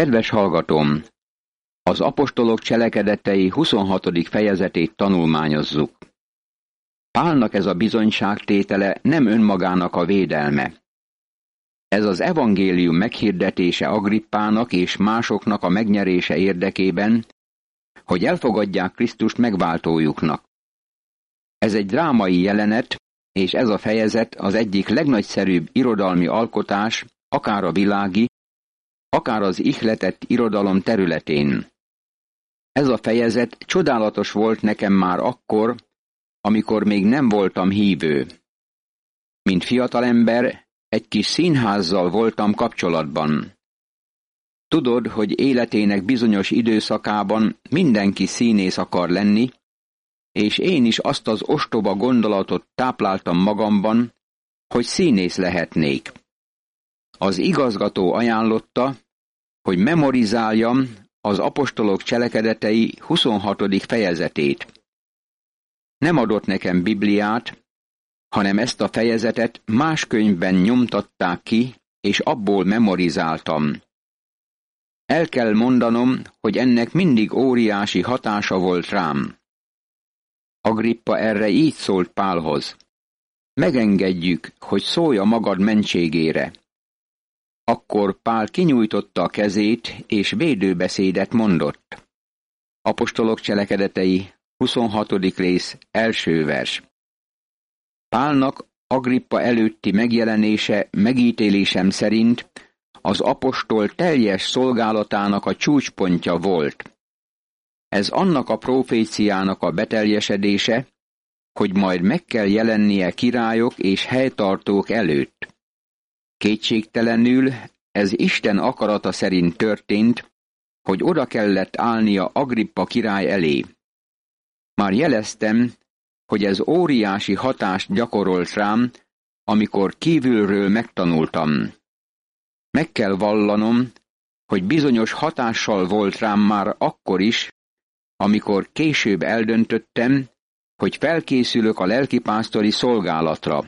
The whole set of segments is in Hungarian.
Kedves hallgatóm! Az apostolok cselekedetei 26. fejezetét tanulmányozzuk. Pálnak ez a bizonyságtétele nem önmagának a védelme. Ez az evangélium meghirdetése Agrippának és másoknak a megnyerése érdekében, hogy elfogadják Krisztust megváltójuknak. Ez egy drámai jelenet, és ez a fejezet az egyik legnagyszerűbb irodalmi alkotás, akár a világi, akár az ihletett irodalom területén. Ez a fejezet csodálatos volt nekem már akkor, amikor még nem voltam hívő. Mint fiatalember, egy kis színházzal voltam kapcsolatban. Tudod, hogy életének bizonyos időszakában mindenki színész akar lenni, és én is azt az ostoba gondolatot tápláltam magamban, hogy színész lehetnék. Az igazgató ajánlotta, hogy memorizáljam az apostolok cselekedetei 26. fejezetét. Nem adott nekem Bibliát, hanem ezt a fejezetet más könyvben nyomtatták ki, és abból memorizáltam. El kell mondanom, hogy ennek mindig óriási hatása volt rám. Agrippa erre így szólt Pálhoz: megengedjük, hogy szólj a magad mentségére. Akkor Pál kinyújtotta a kezét, és védőbeszédet mondott. Apostolok cselekedetei, 26. rész, első vers. Pálnak Agrippa előtti megjelenése megítélésem szerint az apostol teljes szolgálatának a csúcspontja volt. Ez annak a proféciának a beteljesedése, hogy majd meg kell jelennie királyok és helytartók előtt. Kétségtelenül ez Isten akarata szerint történt, hogy oda kellett állnia Agrippa király elé. Már jeleztem, hogy ez óriási hatást gyakorolt rám, amikor kívülről megtanultam. Meg kell vallanom, hogy bizonyos hatással volt rám már akkor is, amikor később eldöntöttem, hogy felkészülök a lelkipásztori szolgálatra.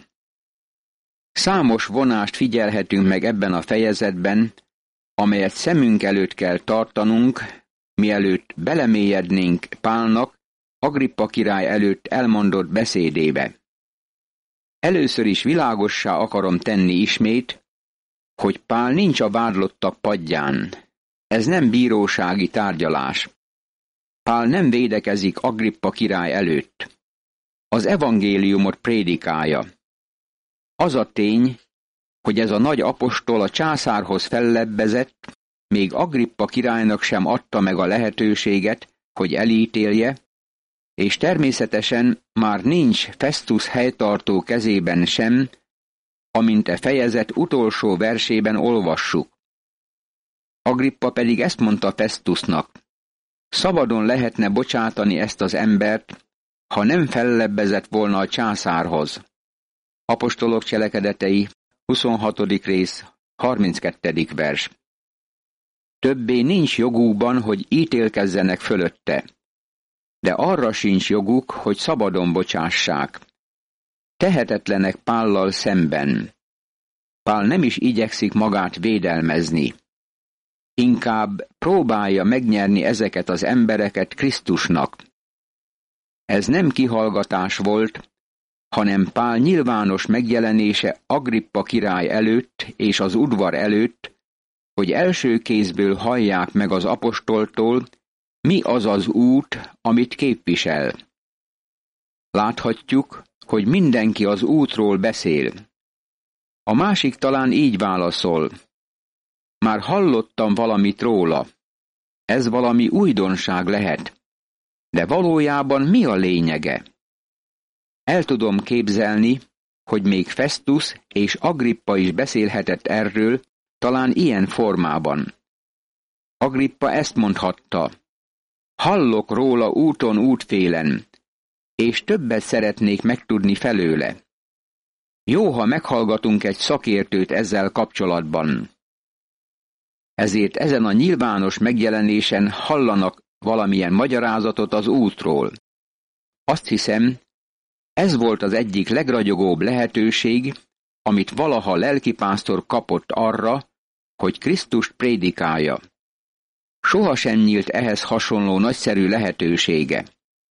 Számos vonást figyelhetünk meg ebben a fejezetben, amelyet szemünk előtt kell tartanunk, mielőtt belemélyednénk Pálnak Agrippa király előtt elmondott beszédébe. Először is világossá akarom tenni ismét, hogy Pál nincs a vádlottak padján. Ez nem bírósági tárgyalás. Pál nem védekezik Agrippa király előtt. Az evangéliumot prédikálja. Az a tény, hogy ez a nagy apostol a császárhoz fellebbezett, még Agrippa királynak sem adta meg a lehetőséget, hogy elítélje, és természetesen már nincs Festus helytartó kezében sem, amint e fejezet utolsó versében olvassuk. Agrippa pedig ezt mondta Festusnak: szabadon lehetne bocsátani ezt az embert, ha nem fellebbezett volna a császárhoz. Apostolok cselekedetei, 26. rész, 32. vers. Többé nincs jogukban, hogy ítélkezzenek fölötte, de arra sincs joguk, hogy szabadon bocsássák. Tehetetlenek Pállal szemben. Pál nem is igyekszik magát védelmezni. Inkább próbálja megnyerni ezeket az embereket Krisztusnak. Ez nem kihallgatás volt, hanem Pál nyilvános megjelenése Agrippa király előtt és az udvar előtt, hogy első kézből hallják meg az apostoltól, mi az az út, amit képvisel. Láthatjuk, hogy mindenki az útról beszél. A másik talán így válaszol: már hallottam valamit róla. Ez valami újdonság lehet. De valójában mi a lényege? El tudom képzelni, hogy még Festus és Agrippa is beszélhetett erről, talán ilyen formában. Agrippa ezt mondhatta: hallok róla úton útfélen, és többet szeretnék megtudni felőle. Jó, ha meghallgatunk egy szakértőt ezzel kapcsolatban. Ezért ezen a nyilvános megjelenésen hallanak valamilyen magyarázatot az útról. Azt hiszem, ez volt az egyik legragyogóbb lehetőség, amit valaha lelkipásztor kapott arra, hogy Krisztust prédikálja. sohasem nyílt ehhez hasonló nagyszerű lehetősége.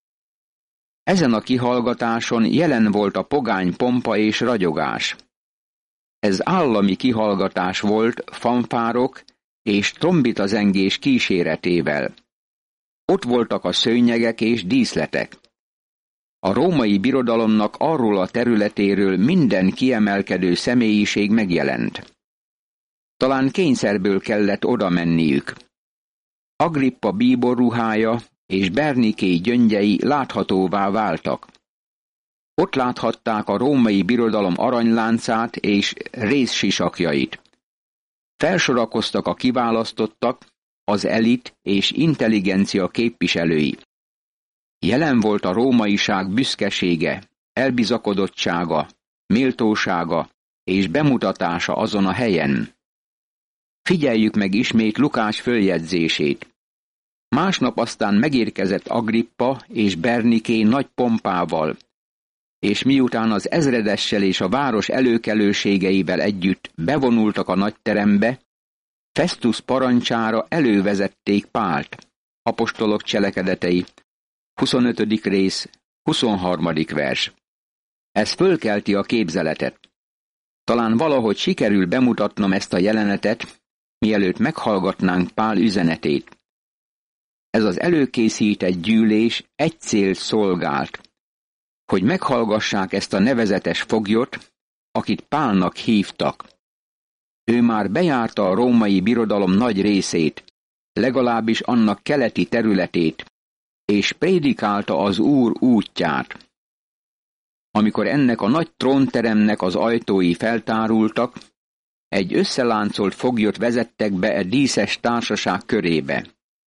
Ezen a kihallgatáson jelen volt a pogány pompa és ragyogás. Ez állami kihallgatás volt fanfárok és trombitazengés kíséretével. Ott voltak a szőnyegek és díszletek. A római birodalomnak arról a területéről minden kiemelkedő személyiség megjelent. Talán kényszerből kellett oda menniük. Agrippa bíborruhája és Berniké gyöngyei láthatóvá váltak. Ott láthatták a római birodalom aranyláncát és rézsisakjait. Felsorakoztak a kiválasztottak, az elit és intelligencia képviselői. Jelen volt a rómaiság büszkesége, elbizakodottsága, méltósága és bemutatása azon a helyen. Figyeljük meg ismét Lukács följegyzését. Másnap aztán megérkezett Agrippa és Berniké nagy pompával, és miután az ezredessel és a város előkelőségeivel együtt bevonultak a nagyterembe, Festus parancsára elővezették Pált. Apostolok cselekedetei, 25. rész, 23. vers. Ez fölkelti a képzeletet. Talán valahogy sikerül bemutatnom ezt a jelenetet, mielőtt meghallgatnánk Pál üzenetét. Ez az előkészített gyűlés egy célt szolgált, hogy meghallgassák ezt a nevezetes foglyot, akit Pálnak hívtak. Ő már bejárta a római birodalom nagy részét, legalábbis annak keleti területét, és prédikálta az Úr útját. Amikor ennek a nagy trónteremnek az ajtói feltárultak, egy összeláncolt foglyot vezettek be a díszes társaság körébe.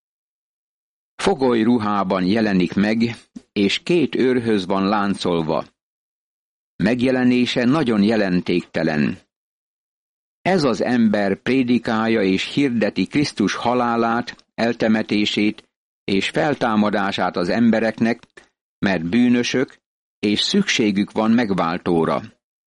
Fogoly ruhában jelenik meg, és 2 őrhöz van láncolva. Megjelenése nagyon jelentéktelen. Ez az ember prédikálja és hirdeti Krisztus halálát, eltemetését és feltámadását az embereknek, mert bűnösök, és szükségük van megváltóra.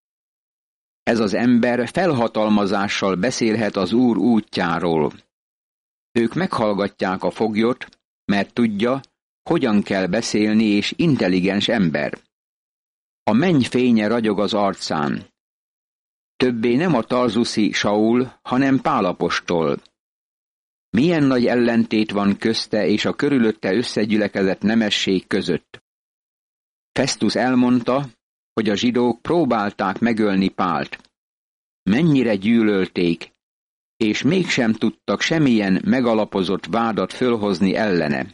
Ez az ember felhatalmazással beszélhet az Úr útjáról. Ők meghallgatják a foglyot, mert tudja, hogyan kell beszélni, és intelligens ember. A menny fénye ragyog az arcán. Többé nem a tarzuszi Saul, hanem Pál apostol. Milyen nagy ellentét van közte és a körülötte összegyülekezett nemesség között. Festus elmondta, hogy a zsidók próbálták megölni Pált. Mennyire gyűlölték, és mégsem tudtak semmilyen megalapozott vádat fölhozni ellene.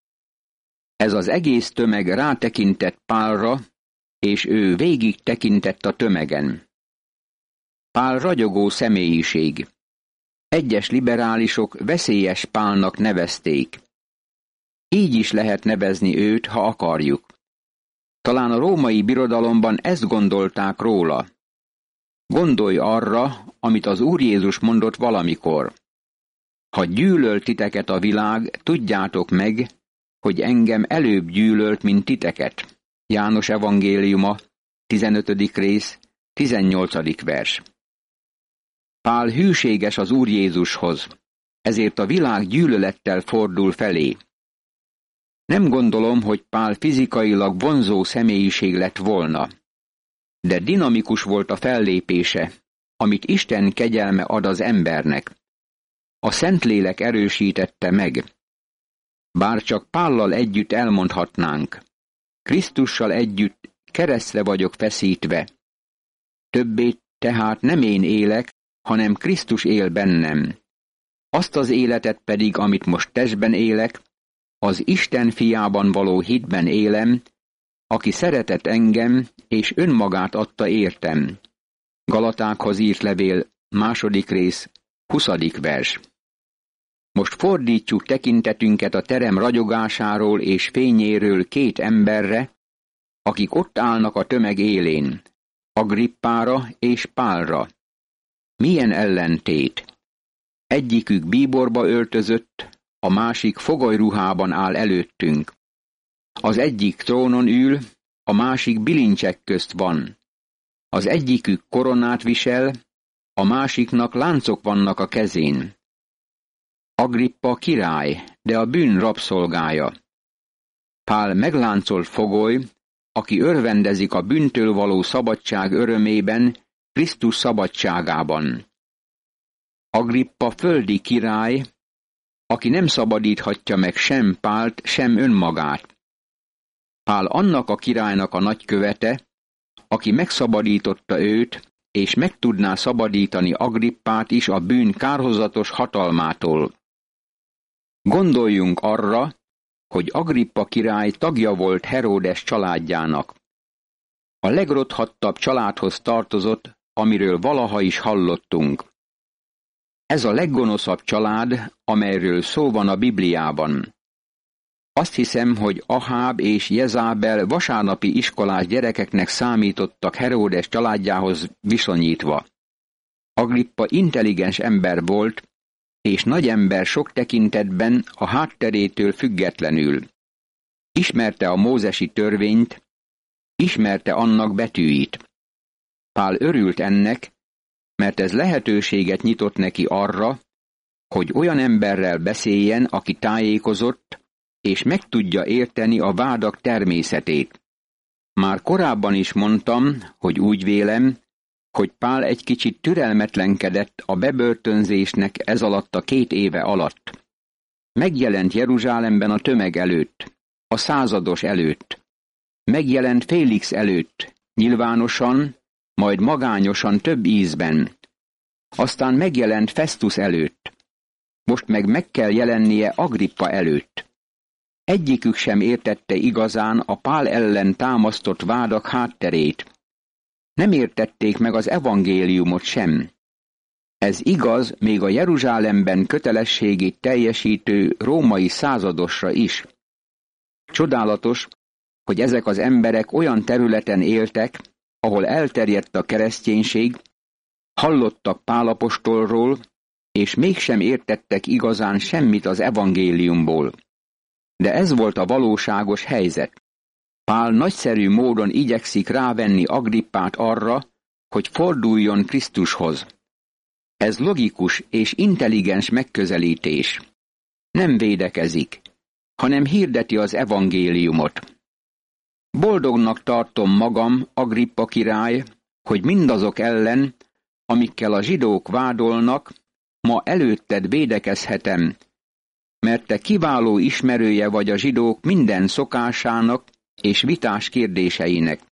Ez az egész tömeg rátekintett Pálra, és ő végig tekintett a tömegen. Pál ragyogó személyiség. Egyes liberálisok veszélyes Pálnak nevezték. Így is lehet nevezni őt, ha akarjuk. Talán a római birodalomban ezt gondolták róla. Gondolj arra, amit az Úr Jézus mondott valamikor. Ha gyűlöl titeket a világ, tudjátok meg, hogy engem előbb gyűlölt, mint titeket. János evangéliuma, 15. rész, 18. vers. Pál hűséges az Úr Jézushoz, ezért a világ gyűlölettel fordul felé. Nem gondolom, hogy Pál fizikailag vonzó személyiség lett volna, de dinamikus volt a fellépése, amit Isten kegyelme ad az embernek. A Szentlélek erősítette meg. Bár csak Pállal együtt elmondhatnánk, Krisztussal együtt keresztre vagyok feszítve. Többé tehát nem én élek, hanem Krisztus él bennem. Azt az életet pedig, amit most testben élek, az Isten fiában való hitben élem, aki szeretett engem, és önmagát adta értem. Galatákhoz írt levél, 2. rész, 20. vers. Most fordítjuk tekintetünket a terem ragyogásáról és fényéről 2 emberre, akik ott állnak a tömeg élén, Agrippára és Pálra. Milyen ellentét! Egyikük bíborba öltözött, a másik fogolyruhában áll előttünk. Az egyik trónon ül, a másik bilincsek közt van. Az egyikük koronát visel, a másiknak láncok vannak a kezén. Agrippa király, de a bűn rabszolgája. Pál megláncolt fogoly, aki örvendezik a bűntől való szabadság örömében, Krisztus szabadságában. Agrippa földi király, aki nem szabadíthatja meg sem Pált, sem önmagát. Pál annak a királynak a nagykövete, aki megszabadította őt, és meg tudná szabadítani Agrippát is a bűn kárhozatos hatalmától. Gondoljunk arra, hogy Agrippa király tagja volt Heródes családjának. A legrothattabb családhoz tartozott, amiről valaha is hallottunk. Ez a leggonoszabb család, amelyről szó van a Bibliában. Azt hiszem, hogy Aháb és Jezábel vasárnapi iskolás gyerekeknek számítottak Heródes családjához viszonyítva. Agrippa intelligens ember volt, és nagy ember sok tekintetben a hátterétől függetlenül. Ismerte a mózesi törvényt, ismerte annak betűit. Pál örült ennek, mert ez lehetőséget nyitott neki arra, hogy olyan emberrel beszéljen, aki tájékozott, és meg tudja érteni a vádak természetét. Már korábban is mondtam, hogy úgy vélem, hogy Pál egy kicsit türelmetlenkedett a bebörtönzésnek ez alatt a 2 éve alatt. Megjelent Jeruzsálemben a tömeg előtt, a százados előtt. Megjelent Félix előtt, nyilvánosan, majd magányosan több ízben. Aztán megjelent Festus előtt. Most meg kell jelennie Agrippa előtt. Egyikük sem értette igazán a Pál ellen támasztott vádak hátterét. Nem értették meg az evangéliumot sem. Ez igaz még a Jeruzsálemben kötelességét teljesítő római századosra is. Csodálatos, hogy ezek az emberek olyan területen éltek, ahol elterjedt a kereszténység, hallottak Pál apostolról, és mégsem értettek igazán semmit az evangéliumból. De ez volt a valóságos helyzet. Pál nagyszerű módon igyekszik rávenni Agrippát arra, hogy forduljon Krisztushoz. Ez logikus és intelligens megközelítés. Nem védekezik, hanem hirdeti az evangéliumot. Boldognak tartom magam, Agrippa király, hogy mindazok ellen, amikkel a zsidók vádolnak, ma előtted védekezhetem, mert te kiváló ismerője vagy a zsidók minden szokásának és vitás kérdéseinek.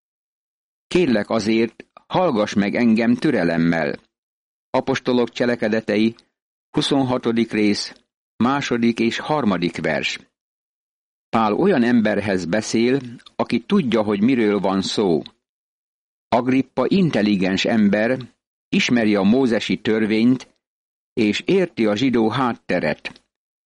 Kérlek azért, hallgass meg engem türelemmel. Apostolok cselekedetei, 26. rész, 2. és 3. vers. Pál olyan emberhez beszél, aki tudja, hogy miről van szó. Agrippa intelligens ember, ismeri a mózesi törvényt, és érti a zsidó hátteret.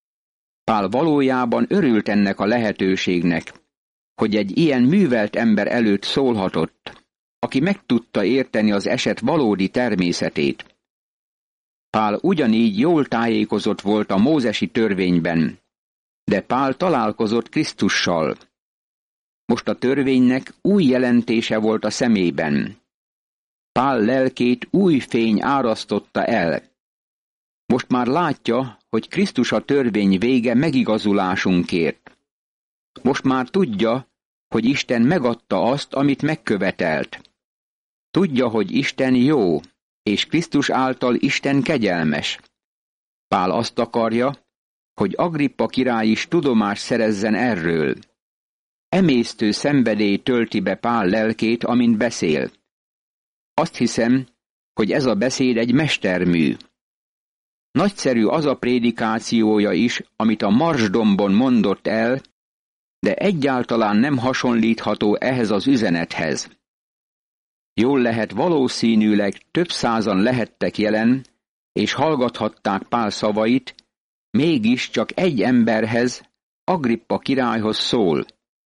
Pál valójában örült ennek a lehetőségnek, hogy egy ilyen művelt ember előtt szólhatott, aki meg tudta érteni az eset valódi természetét. Pál ugyanígy jól tájékozott volt a mózesi törvényben, de Pál találkozott Krisztussal. Most a törvénynek új jelentése volt a szemében. Pál lelkét új fény árasztotta el. Most már látja, hogy Krisztus a törvény vége megigazulásunkért. Most már tudja, hogy Isten megadta azt, amit megkövetelt. Tudja, hogy Isten jó, és Krisztus által Isten kegyelmes. Pál azt akarja, hogy Agrippa király is tudomást szerezzen erről. Emésztő szenvedély tölti be Pál lelkét, amint beszél. Azt hiszem, hogy ez a beszéd egy mestermű. Nagyszerű az a prédikációja is, amit a Marsdombon mondott el, de egyáltalán nem hasonlítható ehhez az üzenethez. Jól lehet, valószínűleg több százan lehettek jelen, és hallgathatták Pál szavait, mégis csak egy emberhez, Agrippa királyhoz szól.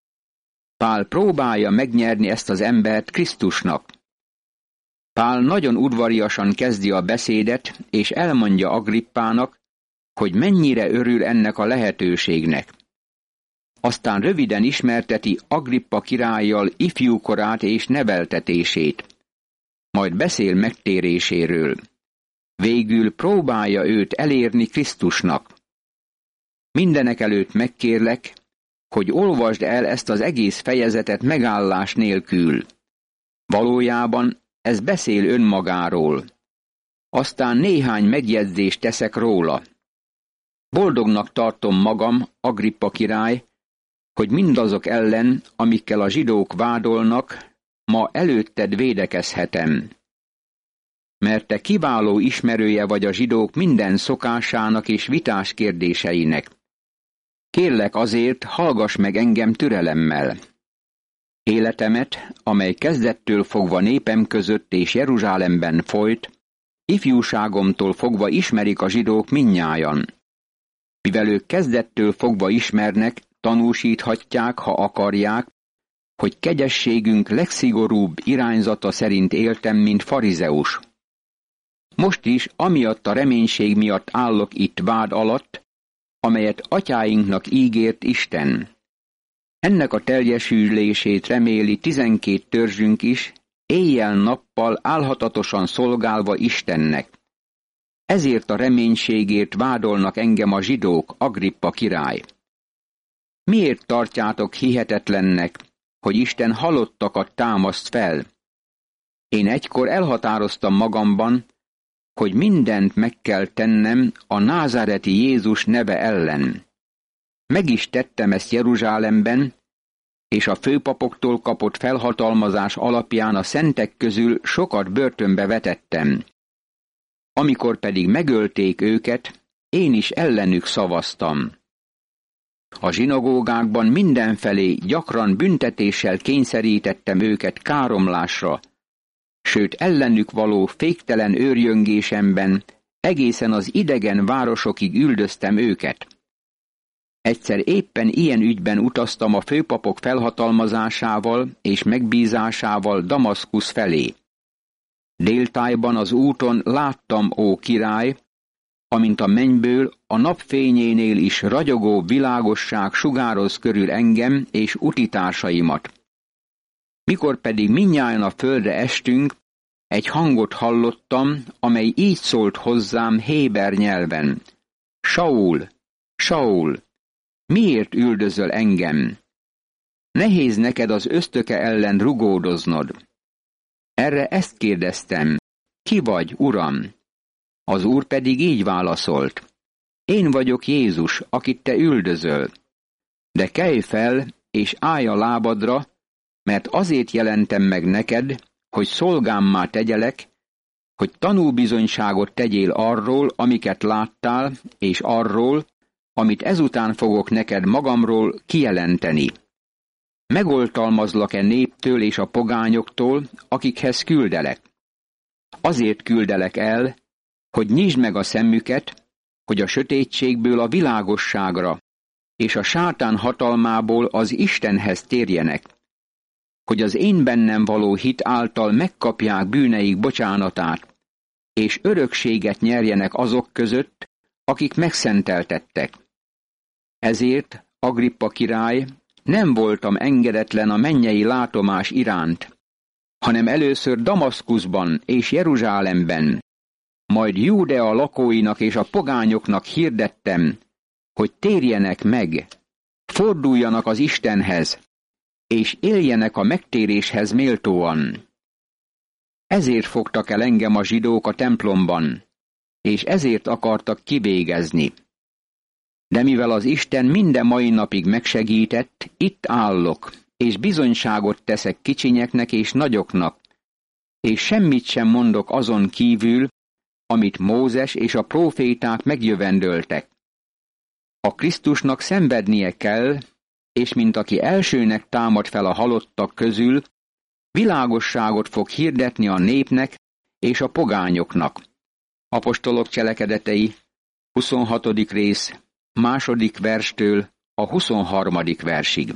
Pál próbálja megnyerni ezt az embert Krisztusnak. Pál nagyon udvariasan kezdi a beszédet, és elmondja Agrippának, hogy mennyire örül ennek a lehetőségnek. Aztán röviden ismerteti Agrippa királlyal ifjúkorát és neveltetését. Majd beszél megtéréséről. Végül próbálja őt elérni Krisztusnak. mindenekelőtt megkérlek, hogy olvasd el ezt az egész fejezetet megállás nélkül. Valójában ez beszél önmagáról. Aztán néhány megjegyzést teszek róla. Boldognak tartom magam, Agrippa király, hogy mindazok ellen, amikkel a zsidók vádolnak, ma előtted védekezhetem. Mert te kiváló ismerője vagy a zsidók minden szokásának és vitás kérdéseinek. Kérlek azért, hallgass meg engem türelemmel. Életemet, amely kezdettől fogva népem között és Jeruzsálemben folyt, ifjúságomtól fogva ismerik a zsidók mindnyájan. Mivel ők kezdettől fogva ismernek, tanúsíthatják, ha akarják, hogy kegyességünk legszigorúbb irányzata szerint éltem, mint farizeus. Most is, amiatt a reménység miatt állok itt vád alatt, amelyet atyáinknak ígért Isten. Ennek a teljesülését reméli 12 törzsünk is, éjjel-nappal álhatatosan szolgálva Istennek. Ezért a reménységért vádolnak engem a zsidók, Agrippa király. Miért tartjátok hihetetlennek, hogy Isten halottakat támaszt fel? Én egykor elhatároztam magamban, hogy mindent meg kell tennem a názáreti Jézus neve ellen. Meg is tettem ezt Jeruzsálemben, és a főpapoktól kapott felhatalmazás alapján a szentek közül sokat börtönbe vetettem. Amikor pedig megölték őket, én is ellenük szavaztam. A zsinagógákban mindenfelé gyakran büntetéssel kényszerítettem őket káromlásra, sőt ellenük való féktelen őrjöngésemben egészen az idegen városokig üldöztem őket. Egyszer éppen ilyen ügyben utaztam a főpapok felhatalmazásával és megbízásával Damaszkusz felé. Déltájban az úton láttam, ó király, amint a mennyből a napfényénél is ragyogó világosság sugároz körül engem és utitársaimat. Mikor pedig mindnyájan a földre estünk, egy hangot hallottam, amely így szólt hozzám héber nyelven. Saul, Saul, miért üldözöl engem? Nehéz neked az ösztöke ellen rugódoznod. Erre ezt kérdeztem, ki vagy, Uram? Az Úr pedig így válaszolt. Én vagyok Jézus, akit te üldözöl. De kelj fel, és állj a lábadra, mert azért jelentem meg neked, hogy szolgámmá tegyelek, hogy tanúbizonyságot tegyél arról, amiket láttál, és arról, amit ezután fogok neked magamról kijelenteni. Megoltalmazlak-e néptől és a pogányoktól, akikhez küldelek? Azért küldelek el, hogy nyisd meg a szemüket, hogy a sötétségből a világosságra, és a sátán hatalmából az Istenhez térjenek, hogy az én bennem való hit által megkapják bűneik bocsánatát, és örökséget nyerjenek azok között, akik megszenteltettek. Ezért, Agrippa király, nem voltam engedetlen a mennyei látomás iránt, hanem először Damaszkuszban és Jeruzsálemben, majd Júdea lakóinak és a pogányoknak hirdettem, hogy térjenek meg, forduljanak az Istenhez, és éljenek a megtéréshez méltóan. Ezért fogtak el engem a zsidók a templomban, és ezért akartak kivégezni. De mivel az Isten minden mai napig megsegített, itt állok, és bizonyságot teszek kicsinyeknek és nagyoknak, és semmit sem mondok azon kívül, amit Mózes és a próféták megjövendöltek. A Krisztusnak szenvednie kell, és mint aki elsőnek támad fel a halottak közül, világosságot fog hirdetni a népnek és a pogányoknak. Apostolok cselekedetei, 26. rész, 2. verstől a 23. versig.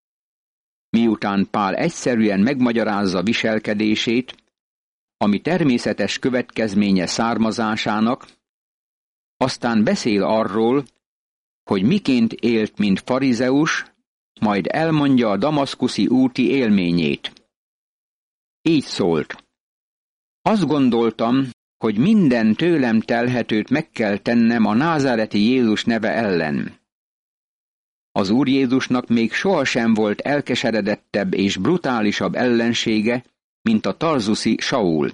Miután Pál egyszerűen megmagyarázza viselkedését, ami természetes következménye származásának, aztán beszél arról, hogy miként élt, mint farizeus, majd elmondja a damaszkuszi úti élményét. Így szólt. Azt gondoltam, hogy minden tőlem telhetőt meg kell tennem a názáreti Jézus neve ellen. Az Úr Jézusnak még sohasem volt elkeseredettebb és brutálisabb ellensége, mint a tarzuszi Saul.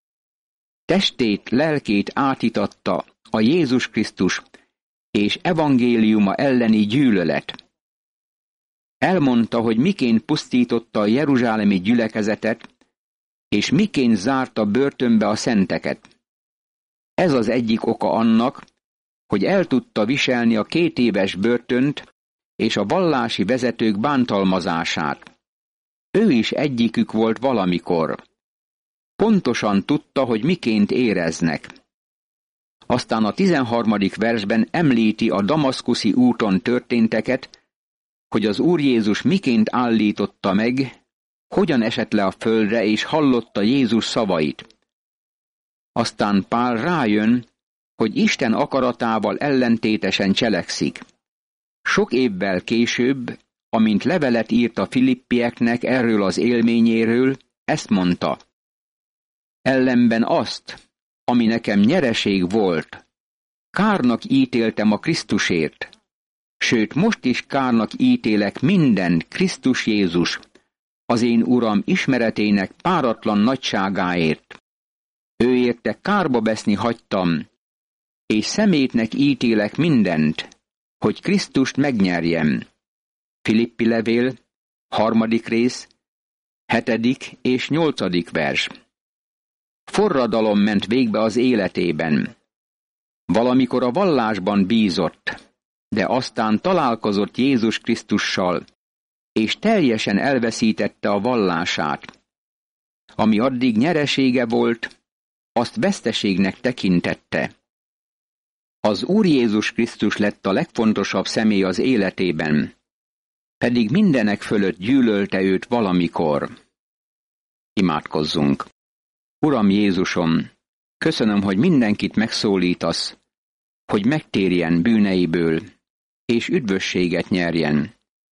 Testét, lelkét átitatta a Jézus Krisztus és evangéliuma elleni gyűlölet. Elmondta, hogy miként pusztította a jeruzsálemi gyülekezetet, és miként zárta börtönbe a szenteket. Ez az egyik oka annak, hogy el tudta viselni a 2 éves börtönt és a vallási vezetők bántalmazását. Ő is egyikük volt valamikor. Pontosan tudta, hogy miként éreznek. Aztán a 13. versben említi a damaszkuszi úton történteket, hogy az Úr Jézus miként állította meg, hogyan esett le a földre és hallotta Jézus szavait. Aztán Pál rájön, hogy Isten akaratával ellentétesen cselekszik. Sok évvel később, amint levelet írt a filippieknek erről az élményéről, ezt mondta: ellenben azt, ami nekem nyereség volt, kárnak ítéltem a Krisztusért, sőt most is kárnak ítélek mindent Krisztus Jézus, az én Uram ismeretének páratlan nagyságáért. Ő érte kárba veszni hagytam, és szemétnek ítélek mindent, hogy Krisztust megnyerjem. Filippi levél, 3. rész, 7. és 8. vers. Forradalom ment végbe az életében. Valamikor a vallásban bízott, de aztán találkozott Jézus Krisztussal, és teljesen elveszítette a vallását. Ami addig nyeresége volt, azt veszteségnek tekintette. Az Úr Jézus Krisztus lett a legfontosabb személy az életében, pedig mindenek fölött gyűlölte őt valamikor. Imádkozzunk! Uram Jézusom, köszönöm, hogy mindenkit megszólítasz, hogy megtérjen bűneiből, és üdvösséget nyerjen.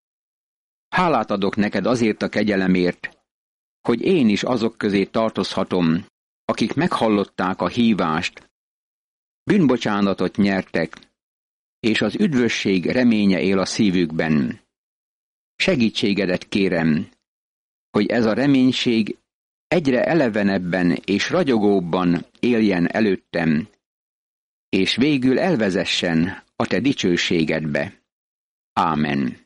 Hálát adok neked azért a kegyelemért, hogy én is azok közé tartozhatom, akik meghallották a hívást, bűnbocsánatot nyertek, és az üdvösség reménye él a szívükben. Segítségedet kérem, hogy ez a reménység egyre elevenebben és ragyogóbban éljen előttem, és végül elvezessen a te dicsőségedbe. Ámen.